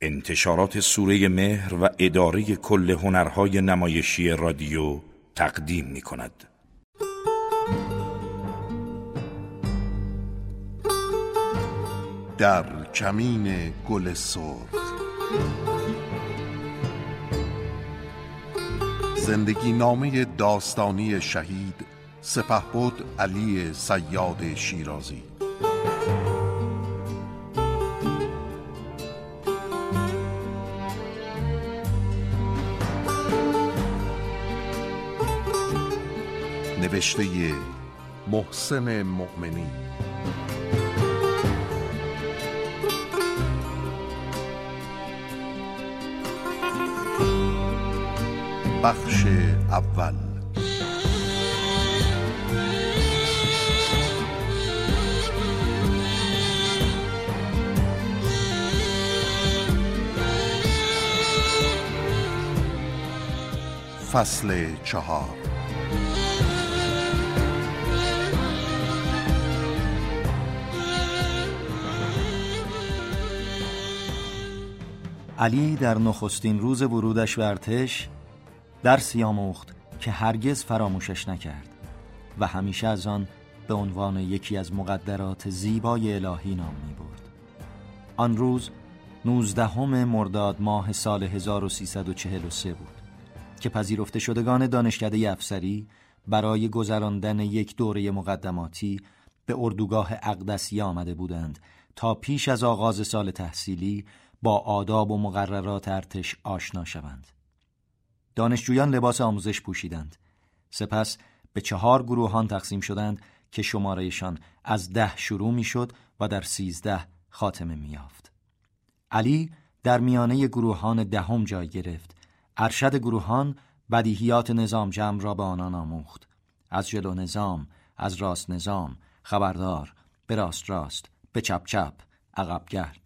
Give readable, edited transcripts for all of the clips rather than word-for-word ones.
انتشارات سوره مهر و اداره کل هنرهای نمایشی رادیو تقدیم می‌کند. در کمین گل سرخ، زندگی نامه داستانی شهید سپهبد علی صیاد شیرازی. نوشته محسن مؤمنی. بخش اول. فصل 4. علی در نخستین روز ورودش به ارتش درسی آموخت که هرگز فراموشش نکرد و همیشه از آن به عنوان یکی از مقدرات زیبای الهی نام می‌برد. آن روز 19 مرداد ماه سال 1343 بود که پذیرفته شدگان دانشکده افسری برای گذراندن یک دوره مقدماتی به اردوگاه اقدسیه آمده بودند تا پیش از آغاز سال تحصیلی با آداب و مقررات ارتش آشنا شوند. دانشجویان لباس آموزش پوشیدند. سپس به 4 گروهان تقسیم شدند که شمارهشان از 10 شروع می شد و در 13 خاتمه می یافت. علی در میانه گروهان 10 جای گرفت. ارشد گروهان بدیهیات نظام جمع را به آنان آموخت. از جلو نظام، از راست نظام، خبردار، به راست راست، به چپ چپ، عقب گرد.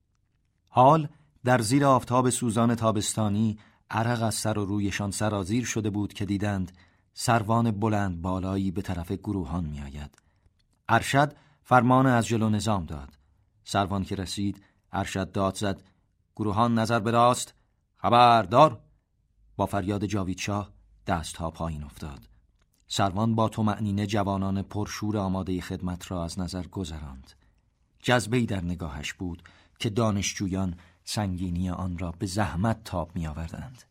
حال در زیر آفتاب سوزان تابستانی عرق از سر و رویشان سرازیر شده بود که دیدند سروان بلند بالایی به طرف گروهان می آید. ارشد فرمان از جلو نظام داد. سروان که رسید ارشد داد زد: گروهان نظر به راست، خبردار. با فریاد جاوید شاه دستها پایین افتاد. سروان با طمأنینه جوانان پرشور آماده خدمت را از نظر گذراند. جذبه‌ای در نگاهش بود که دانشجویان سنگینی آن را به زحمت تاب می آوردند.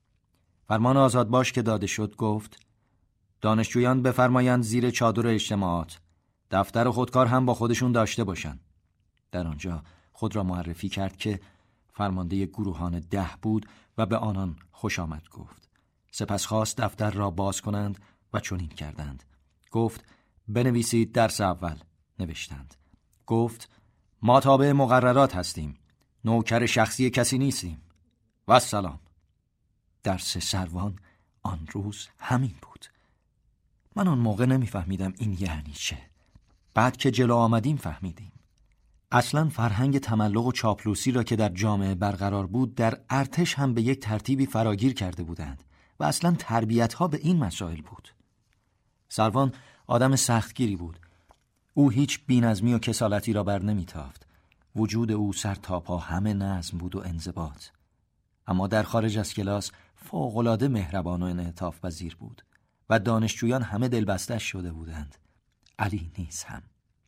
فرمان آزادباش که داده شد گفت: دانشجویان بفرمایند زیر چادر اجتماعات دفتر و خودکار هم با خودشون داشته باشند. در آنجا خود را معرفی کرد که فرمانده گروهان 10 بود و به آنان خوش آمد گفت. سپس خواست دفتر را باز کنند و چنین کردند. گفت: بنویسید درس اول. نوشتند. گفت: ما تابع مقررات هستیم، نوکر شخصی کسی نیستیم. و السلام. درس سروان آن روز همین بود. من آن موقع نمیفهمیدم این یعنی چه. بعد که جلو آمدیم فهمیدیم. اصلا فرهنگ تملق و چاپلوسی را که در جامعه برقرار بود در ارتش هم به یک ترتیبی فراگیر کرده بودند و اصلا تربیت ها به این مسائل بود. سروان آدم سختگیری بود. او هیچ بی‌نظمی و کسالتی را بر نمی‌تافت. وجود او سر تا پا همه نظم بود و انضباط. اما در خارج از کلاس فوق‌العاده مهربان و انعطاف پذیر بود و دانشجویان همه دلبسته‌اش شده بودند. علی نیز هم.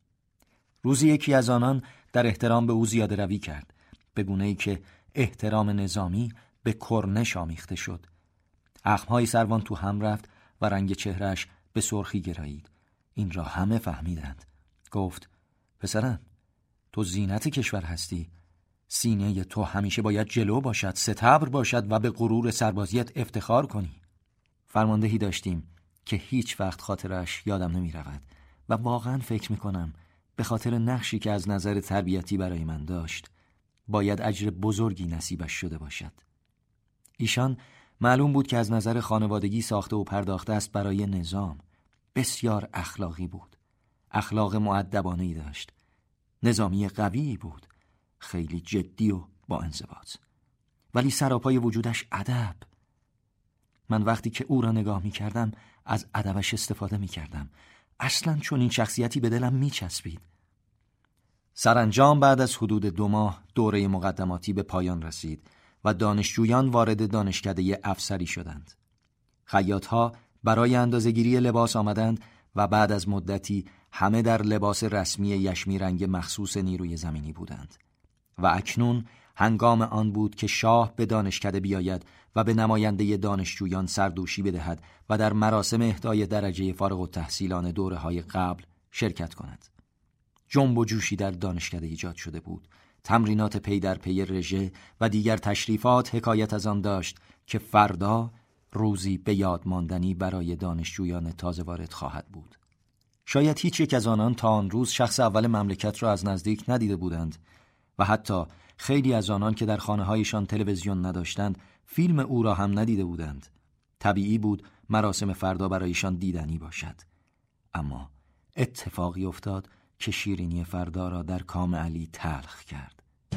روزی یکی از آنان در احترام به او زیاده روی کرد، به گونه‌ای که احترام نظامی به کرنش آمیخته شد. اخم‌های سروان تو هم رفت و رنگ چهرهش به سرخی گرایید. این را همه فهمیدند. گفت: پسرم، تو زینت کشور هستی. سینه تو همیشه باید جلو باشد، ستبر باشد و به غرور سربازیت افتخار کنی. فرماندهی داشتیم که هیچ وقت خاطرش یادم نمی رود و واقعا فکر می کنم به خاطر نقشی که از نظر تربیتی برای من داشت باید اجر بزرگی نصیبش شده باشد. ایشان معلوم بود که از نظر خانوادگی ساخته و پرداخته است برای نظام. بسیار اخلاقی بود. اخلاق مؤدبانه‌ای داشت. نظامی قوی بود. خیلی جدی و با انضباط. ولی سراپای وجودش ادب. من وقتی که او را نگاه می کردم از ادبش استفاده می کردم. اصلاً چون این شخصیتی به دلم می چسبید. سرانجام بعد از حدود 2 ماه دوره مقدماتی به پایان رسید و دانشجویان وارد دانشکده افسری شدند. خیاط‌ها برای اندازه‌گیری لباس آمدند و بعد از مدتی همه در لباس رسمی یشمی رنگ مخصوص نیروی زمینی بودند و اکنون هنگام آن بود که شاه به دانشکده بیاید و به نماینده دانشجویان سردوشی بدهد و در مراسم اهدای درجه فارغ التحصیلان دوره‌های قبل شرکت کند. جنب و جوشی در دانشکده ایجاد شده بود. تمرینات پی در پی رژه و دیگر تشریفات حکایت از آن داشت که فردا روزی به یاد ماندنی برای دانشجویان تازه وارد خواهد بود. شاید هیچ یک از آنان تا آن روز شخص اول مملکت را از نزدیک ندیده بودند و حتی خیلی از آنان که در خانه‌هایشان تلویزیون نداشتند فیلم او را هم ندیده بودند. طبیعی بود مراسم فردا برایشان دیدنی باشد. اما اتفاقی افتاد که شیرینی فردا را در کام علی تلخ کرد.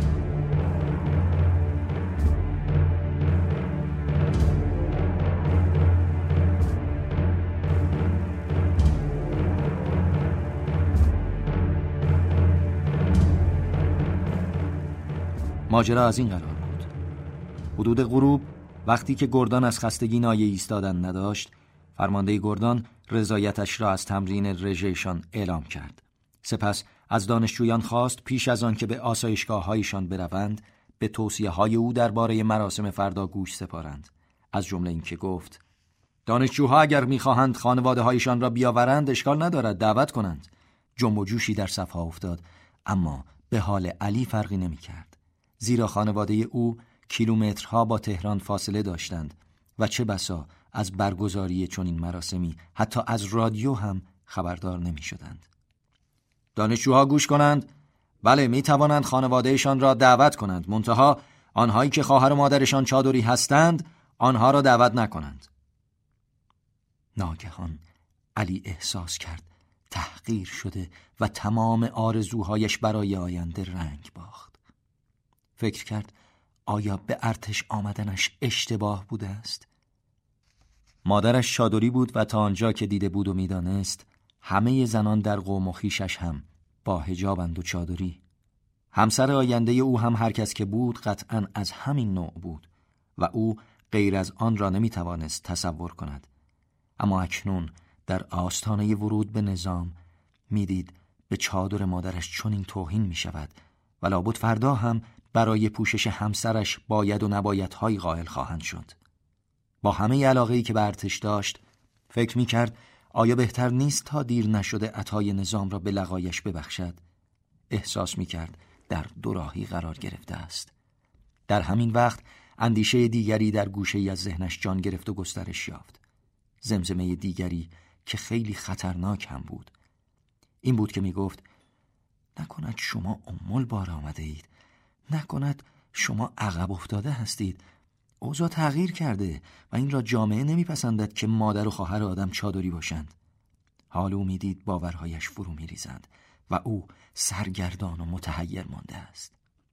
ماجرا از این قرار بود. حدود غروب وقتی که گردان از خستگی نایه ایستادن نداشت، فرمانده گردان رضایتش را از تمرین رژه‌شان اعلام کرد. سپس از دانشجویان خواست پیش از آن که به آسایشگاه‌هایشان بروند، به توصیه‌های او درباره مراسم فردا گوش سپارند. از جمله اینکه گفت: دانشجوها اگر می‌خواهند خانواده‌هایشان را بیاورند اشکال ندارد، دعوت کنند. جنب و جوشی در صفها افتاد، اما به حال علی فرقی نمی‌کرد. زیرا خانواده او کیلومترها با تهران فاصله داشتند و چه بسا از برگزاری چنین مراسمی حتی از رادیو هم خبردار نمی شدند. دانشجوها گوش کنند. بله، می توانند خانوادهشان را دعوت کنند، منتها آنهایی که خواهر و مادرشان چادری هستند آنها را دعوت نکنند. ناگهان علی احساس کرد تحقیر شده و تمام آرزوهایش برای آینده رنگ باخت. فکر کرد آیا به ارتش آمدنش اشتباه بوده است؟ مادرش چادری بود و تا آنجا که دیده بود و میدانست همه زنان در قوم و خویشش هم با حجابند و چادری. همسر آینده او هم هر کس که بود قطعاً از همین نوع بود و او غیر از آن را نمیتوانست تصور کند. اما اکنون در آستانه ورود به نظام میدید به چادر مادرش چنین توهین میشود و لابد فردا هم برای پوشش همسرش باید و نبایدهایی قائل خواهند شد. با همه علاقه‌ای که به ارتش داشت فکر می‌کرد آیا بهتر نیست تا دیر نشده عطای نظام را به لقایش ببخشد؟ احساس می‌کرد در دوراهی قرار گرفته است. در همین وقت اندیشه دیگری در گوشه‌ای از ذهنش جان گرفت و گسترش یافت. زمزمه دیگری که خیلی خطرناک هم بود. این بود که می‌گفت: نکند شما ام‌البار آمده اید، نکند شما عقب افتاده هستید. اوضاع تغییر کرده و این را جامعه نمیپسندد که مادر و خواهر آدم چادری باشند. حال او میدید باورهایش فرو میریزند و او سرگردان و متحیر مانده است.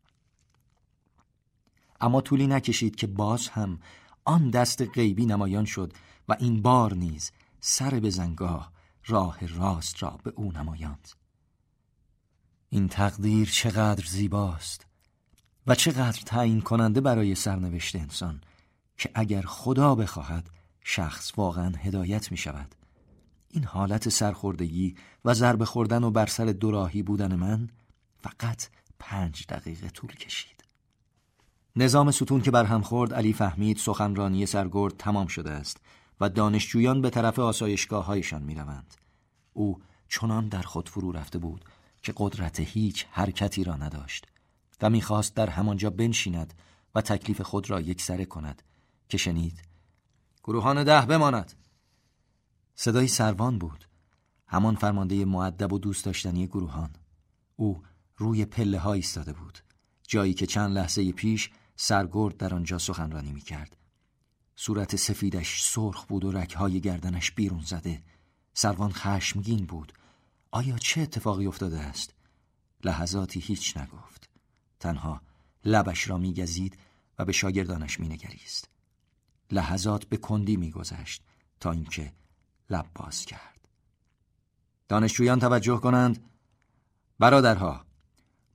اما طولی نکشید که باز هم آن دست غیبی نمایان شد و این بار نیز سر به زنگاه راه راست را به او نمایاند. این تقدیر چقدر زیباست و چقدر تعیین کننده برای سرنوشت انسان که اگر خدا بخواهد شخص واقعا هدایت می شود. این حالت سرخوردگی و ضربه خوردن و بر سر دوراهی بودن من فقط 5 دقیقه طول کشید. نظام ستون که برهم خورد، علی فهمید سخنرانی سرگرد تمام شده است و دانشجویان به طرف آسایشگاه‌هایشان می‌روند. او چنان در خود فرو رفته بود که قدرت هیچ حرکتی را نداشت و می‌خواست در همانجا بنشیند و تکلیف خود را یکسره کند که شنید: گروهان 10 بماند. صدای سروان بود، همان فرمانده مؤدب و دوست داشتنی گروهان. او روی پله‌ها ایستاده بود، جایی که چند لحظه پیش سرگرد در آنجا سخنرانی می‌کرد. صورت سفیدش سرخ بود و رگ‌های گردنش بیرون زده. سروان خشمگین بود. آیا چه اتفاقی افتاده است؟ لحظاتی هیچ نگفت. تنها لبش را می‌گزید و به شاگردانش می‌نگریست. لحظات به کندی می‌گذشت تا اینکه لب باز کرد. دانشجویان توجه کنند. برادرها،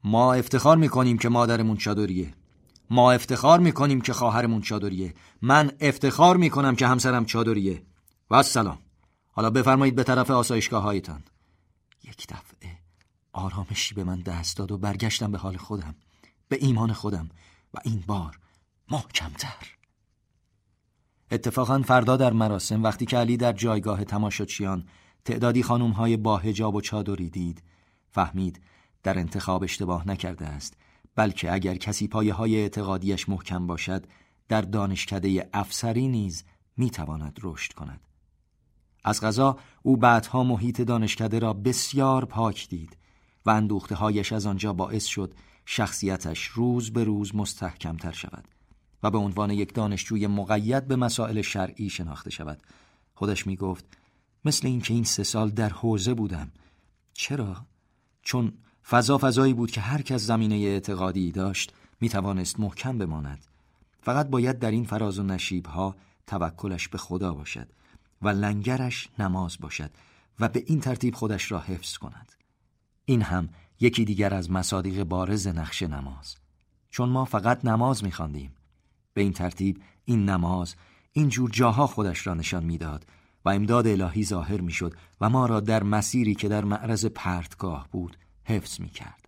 ما افتخار میکنیم که مادرمون چادریه. ما افتخار میکنیم که خواهرمون چادریه. من افتخار میکنم که همسرم چادریه. و السلام. حالا بفرمایید به طرف آسایشگاه هایتان. یک دفعه آرامشی به من دست داد و برگشتم به حال خودم، به ایمان خودم، و این بار محکم‌تر. اتفاقاً فردا در مراسم وقتی که علی در جایگاه تماشاچیان تعدادی خانم‌های با حجاب و چادری دید، فهمید در انتخاب اشتباه نکرده است، بلکه اگر کسی پایه‌های اعتقادیش محکم باشد، در دانشکده افسری نیز می‌تواند رشد کند. از قضا او بعدها محیط دانشکده را بسیار پاک دید و اندوخته‌هایش از آنجا باعث شد شخصیتش روز به روز مستحکم‌تر شود و به عنوان یک دانشجوی مقید به مسائل شرعی شناخته شود. خودش می‌گفت مثل این که این 3 سال در حوزه بودم. چرا؟ چون فضایی بود که هر کس زمینه اعتقادی داشت می‌توانست محکم بماند. فقط باید در این فراز و نشیب‌ها توکلش به خدا باشد و لنگرش نماز باشد و به این ترتیب خودش را حفظ کند. این هم یکی دیگر از مصادیق بارز نقش نماز، چون ما فقط نماز می‌خواندیم. به این ترتیب این نماز این جور جاها خودش را نشان می‌داد و امداد الهی ظاهر می‌شد و ما را در مسیری که در معرض پرتگاه بود حفظ می‌کرد.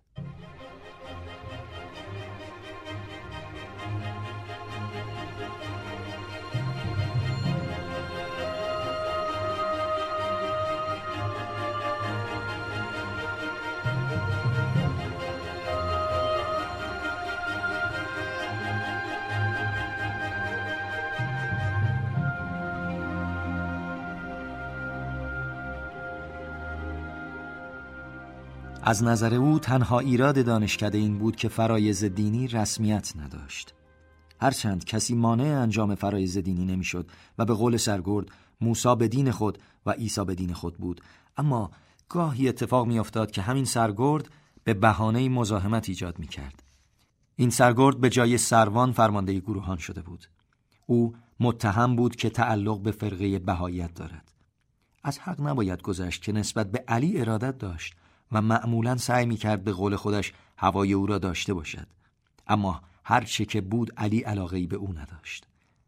از نظر او تنها ایراد دانشکده این بود که فرایض دینی رسمیت نداشت. هرچند کسی مانع انجام فرایض دینی نمیشد و به قول سرگرد موسی به دین خود و عیسی به دین خود بود، اما گاهی اتفاق می افتاد که همین سرگرد به بهانه مزاحمت ایجاد می کرد. این سرگرد به جای سروان فرمانده گروهان شده بود. او متهم بود که تعلق به فرقه بهاییت دارد. از حق نباید گذشت که نسبت به علی ارادت داشت و معمولاً سعی می‌کرد به قول خودش هوای او را داشته باشد، اما هر چه که بود علی علاقه‌ای به او نداشت.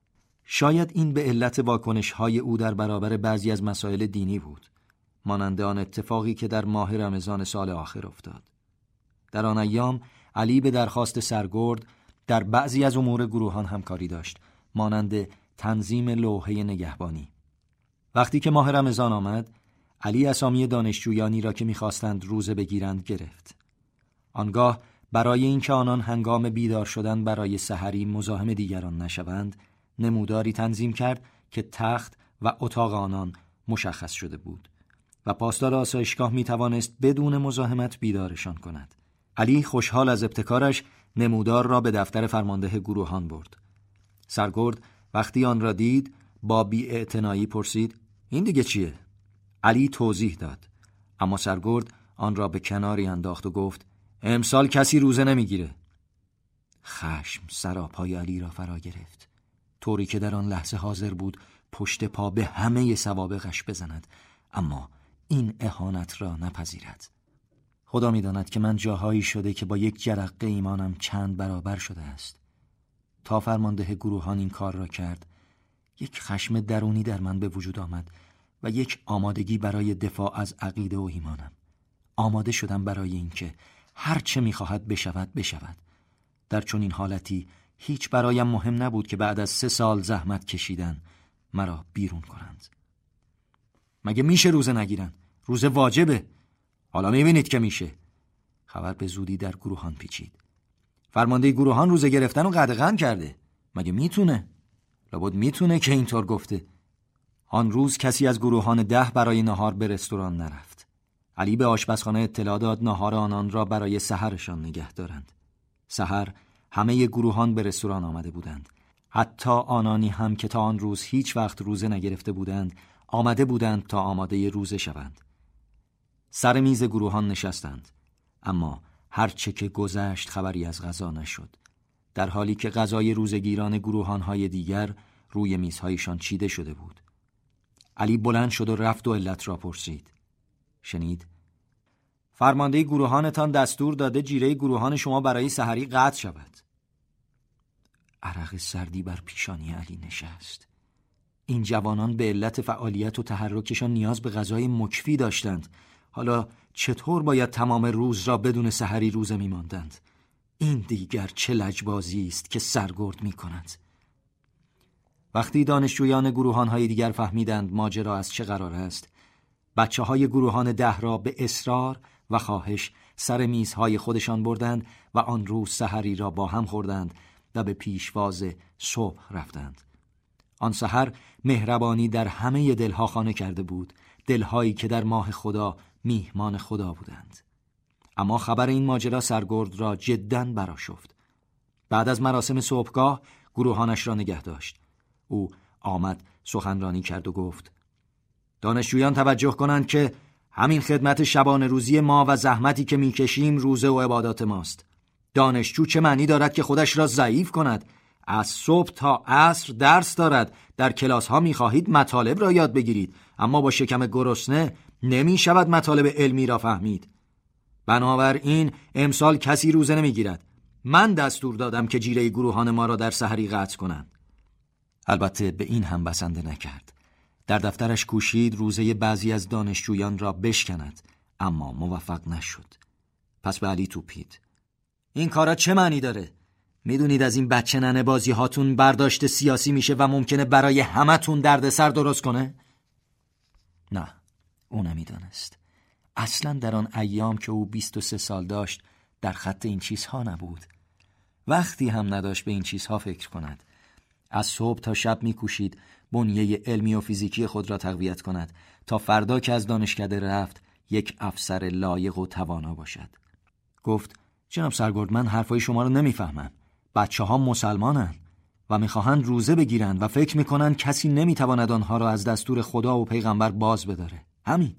شاید این به علت واکنش‌های او در برابر بعضی از مسائل دینی بود، مانند آن اتفاقی که در ماه رمضان سال آخر افتاد. در آن ایام علی به درخواست سرگرد در بعضی از امور گروهان همکاری داشت، مانند تنظیم لوحه نگهبانی. وقتی که ماه رمضان آمد، علی اسامی دانشجویانی را که می‌خواستند روزه بگیرند گرفت. آنگاه برای اینکه آنان هنگام بیدار شدن برای سحری مزاحم دیگران نشوند، نموداری تنظیم کرد که تخت و اتاق آنان مشخص شده بود و پاسدار آسایشگاه می‌توانست بدون مزاحمت بیدارشان کند. علی خوشحال از ابتکارش نمودار را به دفتر فرمانده گروهان برد. سرگرد وقتی آن را دید با بی‌اعتنایی پرسید: این دیگه چیه؟ علی توضیح داد، اما سرگرد آن را به کناری انداخت و گفت: امسال کسی روزه نمیگیره. خشم سراپای علی را فرا گرفت، طوری که در آن لحظه حاضر بود پشت پا به همه سوابقش بزند، اما این اهانت را نپذیرد. خدا می‌داند که من جاهایی شده که با یک جرقه ایمانم چند برابر شده است. تا فرمانده گروهان این کار را کرد، یک خشم درونی در من به وجود آمد و یک آمادگی برای دفاع از عقیده و ایمانم. آماده شدم برای اینکه هر چه می‌خواهد بشود. در چنین حالتی هیچ برایم مهم نبود که بعد از 3 سال زحمت کشیدن مرا بیرون کنند. مگه میشه روزه نگیرن؟ روزه واجبه. حالا میبینید که میشه. خبر به زودی در گروهان پیچید. فرمانده گروهان روزه گرفتن رو قدغن کرده. مگه میتونه؟ لابد میتونه که اینطور گفته. آن روز کسی از گروهان 10 برای نهار به رستوران نرفت. علی به آشپزخانه اطلاع داد نهار آنان را برای سحرشان نگه دارند. سحر همه گروهان به رستوران آمده بودند. حتی آنانی هم که تا آن روز هیچ وقت روزه نگرفته بودند، آمده بودند تا آماده روزه شوند. سر میز گروهان نشستند، اما هر چه که گذشت خبری از غذا نشد، در حالی که غذای روزگیران گروهان‌های دیگر روی میزهایشان چیده شده بود. علی بلند شد و رفت و علت را پرسید. شنید؟ فرمانده گروهانتان دستور داده جیره گروهان شما برای سحری قطع شود. عرق سردی بر پیشانی علی نشست. این جوانان به علت فعالیت و تحرکشان نیاز به غذای مکفی داشتند. حالا چطور باید تمام روز را بدون سحری روزه می‌ماندند؟ این دیگر چه لجبازی است که سرگرد می‌کند. وقتی دانشجویان گروهان‌های دیگر فهمیدند ماجرا از چه قرار است، بچه‌های گروهان 10 را به اصرار و خواهش سر میزهای خودشان بردند و آن روز سحری را با هم خوردند و به پیشواز صبح رفتند. آن سحر مهربانی در همه دلها خانه کرده بود، دلهایی که در ماه خدا میهمان خدا بودند. اما خبر این ماجرا سرگرد را جداً برآشفت. بعد از مراسم صبحگاه گروهانش را نگه داشت. او آمد سخنرانی کرد و گفت: دانشجویان توجه کنند که همین خدمت شبانه روزی ما و زحمتی که میکشیم روزه و عبادات ماست. دانشجو چه معنی دارد که خودش را ضعیف کند؟ از صبح تا عصر درس دارد. در کلاس ها میخواهید مطالب را یاد بگیرید، اما با شکم گرسنه نمی شود مطالب علمی را فهمید. بنابراین امسال کسی روزه نمیگیرد. من دستور دادم که جیره گروهان ما را در سحری قطع کنند. البته به این هم بسنده نکرد. در دفترش کوشید روزه بعضی از دانشجویان را بشکند، اما موفق نشد. پس به علی توپید: این کارا چه معنی داره؟ میدونید از این بچه ننه بازی هاتون برداشت سیاسی میشه و ممکنه برای همتون دردسر درست کنه؟ نه، او نمیدانست. اصلا در آن ایام که او 23 سال داشت در خط این چیزها نبود. وقتی هم نداشت به این چیزها فکر کند. از صبح تا شب میکوشید بنیه علمی و فیزیکی خود را تقویت کند تا فردا که از دانشکده رفت یک افسر لایق و توانا باشد. گفت: جناب سرگرد، من حرفای شما رو نمیفهمم. بچه ها مسلمانن و میخواهند روزه بگیرن و فکر میکنن کسی نمیتواند آنها را از دستور خدا و پیغمبر باز بداره. همین.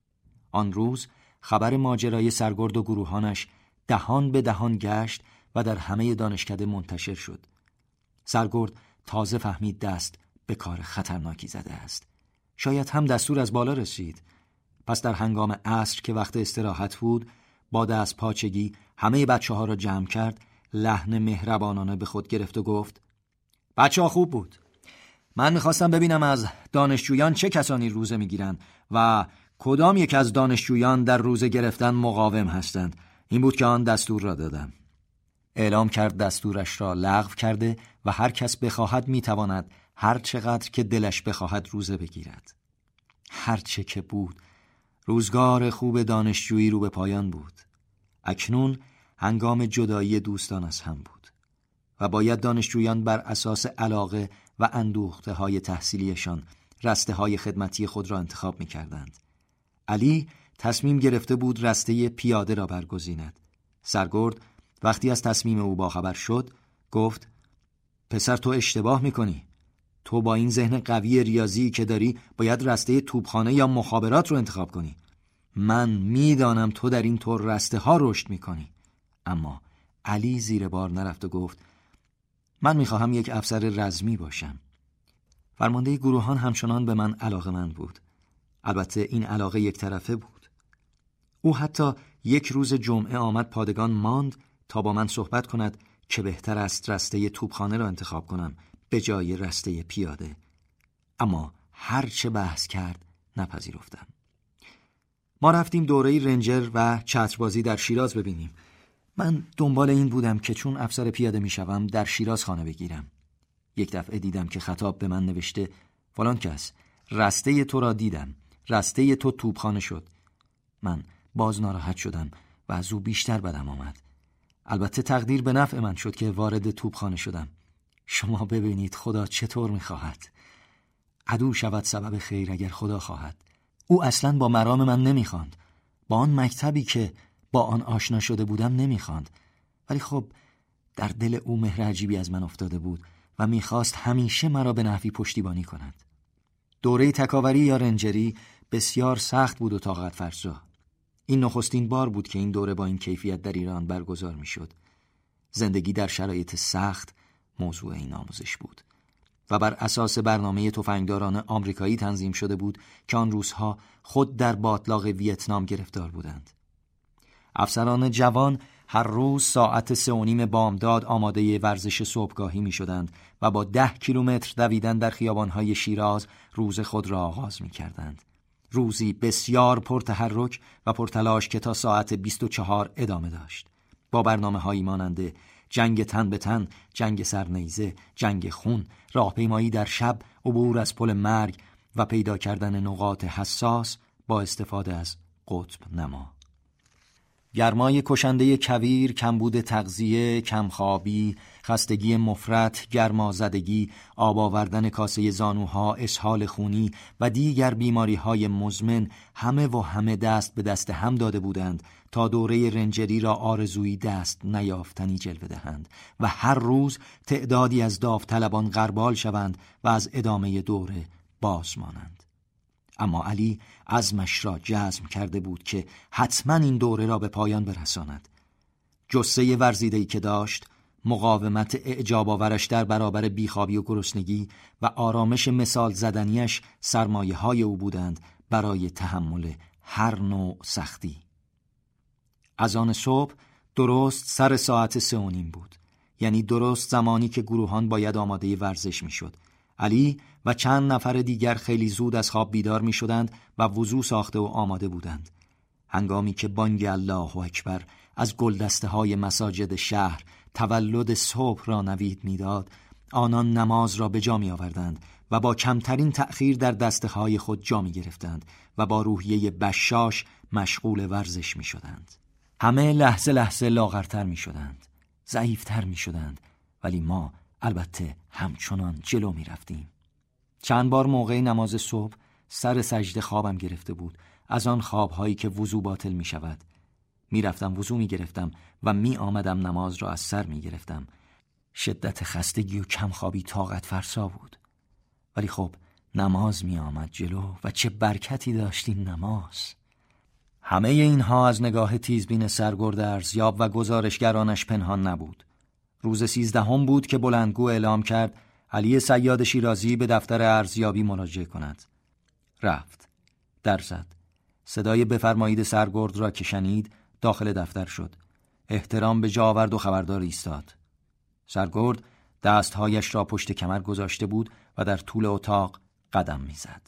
آن روز خبر ماجرای سرگرد و گروهانش دهان به دهان گشت و در همه دانشکده منتشر شد. سرگرد تازه فهمید دست به کار خطرناکی زده است. شاید هم دستور از بالا رسید. پس در هنگام عصر که وقت استراحت بود، با دست پاچگی همه بچه ها را جمع کرد، لحن مهربانانه به خود گرفت و گفت: بچه ها خوب بود. من میخواستم ببینم از دانشجویان چه کسانی روزه میگیرن و کدام یک از دانشجویان در روزه گرفتن مقاوم هستند. این بود که آن دستور را دادم. اعلام کرد دستورش را لغو کرده و هر کس بخواهد میتواند هر چقدر که دلش بخواهد روزه بگیرد. هر چه که بود، روزگار خوب دانشجویی رو به پایان بود. اکنون هنگام جدایی دوستان از هم بود و باید دانشجویان بر اساس علاقه و اندوخته های تحصیلیشان رسته های خدمتی خود را انتخاب می کردند. علی تصمیم گرفته بود رسته پیاده را برگزیند. سرگرد وقتی از تصمیم او باخبر شد گفت: پسر، تو اشتباه می کنی. تو با این ذهن قوی ریاضی که داری باید رسته توپخانه یا مخابرات رو انتخاب کنی. من میدانم تو در این طور رسته ها رشد می کنی. اما علی زیر بار نرفت و گفت: من میخواهم یک افسر رزمی باشم. فرمانده گروهان همچنان به من علاقه‌مند بود. البته این علاقه یک طرفه بود. او حتی یک روز جمعه آمد پادگان ماند تا با من صحبت کند که بهتر است رسته توپخانه را انتخاب کنم به جای رسته پیاده. اما هر چه بحث کرد نپذیرفتم. ما رفتیم دوره رنجر و چتربازی در شیراز ببینیم. من دنبال این بودم که چون افسر پیاده میشوم در شیراز خانه بگیرم. یک دفعه دیدم که خطاب به من نوشته: فلان کس، رسته تو را دیدم، رسته تو توپخانه شد. من باز ناراحت شدم و از او بیشتر بدم آمد. البته تقدیر به نفع من شد که وارد توپخانه شدم. شما ببینید خدا چطور میخواهد. عدو شود سبب خیر اگر خدا خواهد. او اصلاً با مرام من نمیخواند. با آن مکتبی که با آن آشنا شده بودم نمیخواند. ولی خب در دل او مهر عجیبی از من افتاده بود و میخواست همیشه مرا به نحوی پشتیبانی کند. دوره تکاوری یا رنجری بسیار سخت بود و طاقت فرسا. این نخستین بار بود که این دوره با این کیفیت در ایران برگزار میشد. زندگی در شرایط سخت موضوع این آموزش بود و بر اساس برنامه تفنگداران آمریکایی تنظیم شده بود که آن روزها خود در باتلاق ویتنام گرفتار بودند. افسران جوان هر روز ساعت 3:30 بامداد آماده ورزش صبحگاهی می شدند و با 10 کیلومتر دویدن در خیابانهای شیراز روز خود را آغاز می کردند. روزی بسیار پرتحرک و پرتلاش که تا ساعت 24 ادامه داشت، با برنامه‌هایی مانند جنگ تن به تن، جنگ سرنیزه، جنگ خون، راهپیمایی در شب، عبور از پل مرگ و پیدا کردن نقاط حساس با استفاده از قطب نما. گرمای کشنده کویر، کمبود تغذیه، کمخوابی، خستگی مفرط، گرمازدگی، آب آوردن کاسه زانوها، اسهال خونی و دیگر بیماری‌های مزمن همه دست به دست هم داده بودند تا دوره رنجری را آرزویی دست نیافتنی جلوه دهند و هر روز تعدادی از داوطلبان غربال شوند و از ادامه دوره باز مانند. اما علی عزمش را جزم کرده بود که حتما این دوره را به پایان برساند. جثه ورزیده‌ای که داشت، مقاومت اعجاب آورش در برابر بیخوابی و گرسنگی و آرامش مثال زدنیش سرمایه‌های او بودند برای تحمل هر نوع سختی. اذان صبح درست سر ساعت 3:30 بود، یعنی درست زمانی که گروهان باید آماده ورزش می شد. علی و چند نفر دیگر خیلی زود از خواب بیدار می شدند و وضو ساخته و آماده بودند. هنگامی که بانگ الله اکبر از گلدسته های مساجد شهر تولد صبح را نوید می داد، آنان نماز را به جا می آوردند و با کمترین تأخیر در دسته های خود جا می گرفتند و با روحیه بشاش مشغول ورزش می شدند. همه لحظه لحظه لاغرتر می شدند، ضعیفتر می شدند، ولی ما البته همچنان جلو می رفتیم. چند بار موقع نماز صبح سر سجده خوابم گرفته بود، از آن خوابهایی که وضو باطل می شود. می رفتم وضو می گرفتم و می آمدم نماز را از سر می گرفتم. شدت خستگی و کمخوابی طاقت فرسا بود، ولی خب نماز می آمد جلو و چه برکتی داشت این نماز. همه اینها از نگاه تیزبین سرگرد ارزیاب و گزارشگرانش پنهان نبود. روز 13 بود که بلندگو اعلام کرد علی صیاد شیرازی به دفتر ارزیابی مراجعه کند. رفت، در زد، صدای بفرمایید سرگرد را که شنید داخل دفتر شد. احترام به جا آورد و خبردار ایستاد. سرگرد دستهایش را پشت کمر گذاشته بود و در طول اتاق قدم میزد.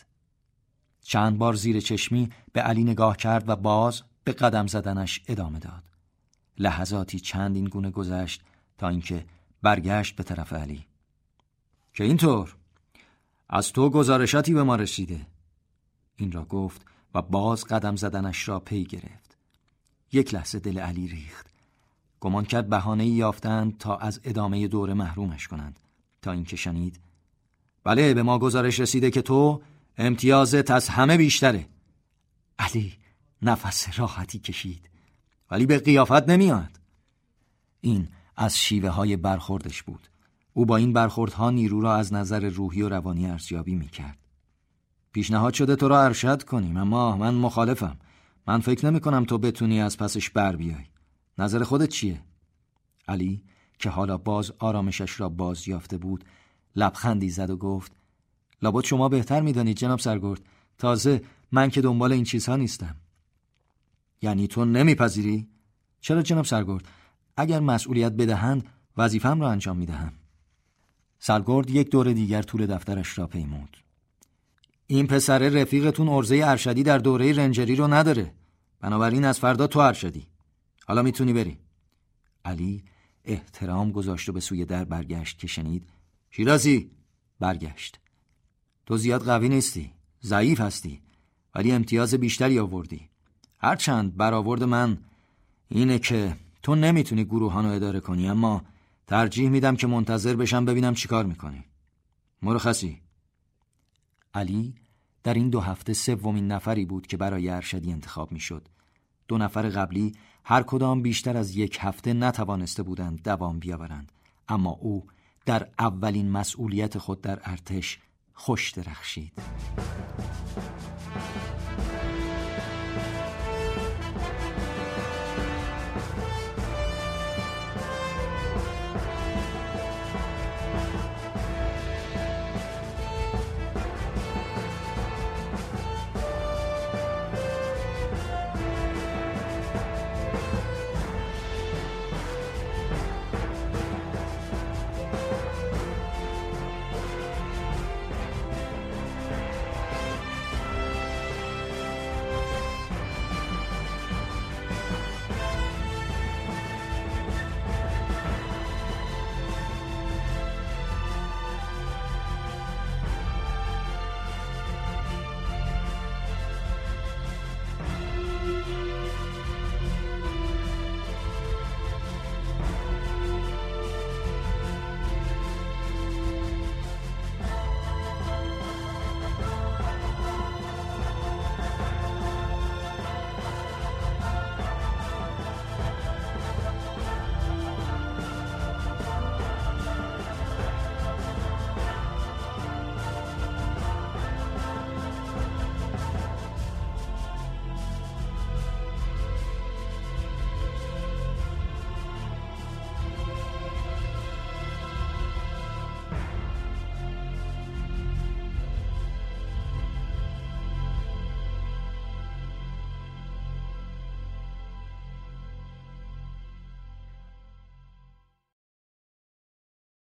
چند بار زیر چشمی به علی نگاه کرد و باز به قدم زدنش ادامه داد. لحظاتی چند این گونه گذشت تا اینکه برگشت به طرف علی. که اینطور؟ از تو گزارشاتی به ما رسیده؟ این را گفت و باز قدم زدنش را پی گرفت. یک لحظه دل علی ریخت. گمان کرد بهانه‌ای یافتند تا از ادامه دوره محرومش کنند، تا اینکه شنید بله، به ما گزارش رسیده که تو امتیازت از همه بیشتره. علی نفس راحتی کشید، ولی به قیافت نمیاد. این از شیوه های برخوردش بود. او با این برخوردها نیرو را از نظر روحی و روانی ارزیابی میکرد. پیشنهاد شده تو را ارشد کنیم، اما من مخالفم. من فکر نمی کنم تو بتونی از پسش بر بیای. نظر خودت چیه؟ علی که حالا باز آرامشش را باز یافته بود لبخندی زد و گفت لابد شما بهتر میدانید جناب سرگرد. تازه من که دنبال این چیزها نیستم. یعنی تو نمیپذیری؟ چرا جناب سرگرد؟ اگر مسئولیت بدهند وظیفه‌ام را انجام میدهم. سرگرد یک دور دیگر طول دفترش را پیمود. این پسر رفیقتون عرضه ارشدی در دوره رنجری رو نداره، بنابراین از فردا تو ارشدی. حالا میتونی بری. علی احترام گذاشت و به سوی در برگشت که شنید شیرازی. برگشت. تو زیاد قوی نیستی، ضعیف هستی، ولی امتیاز بیشتری آوردی. هرچند برآورد من اینه که تو نمیتونی گروهانو اداره کنی، اما ترجیح میدم که منتظر بشم ببینم چیکار میکنی. مرخصی. علی در این 2 هفته سومین نفری بود که برای ارشدی انتخاب میشد. 2 نفر قبلی هر کدام بیشتر از 1 هفته نتوانسته بودند دوام بیاورند، اما او در اولین مسئولیت خود در ارتش خوش درخشید.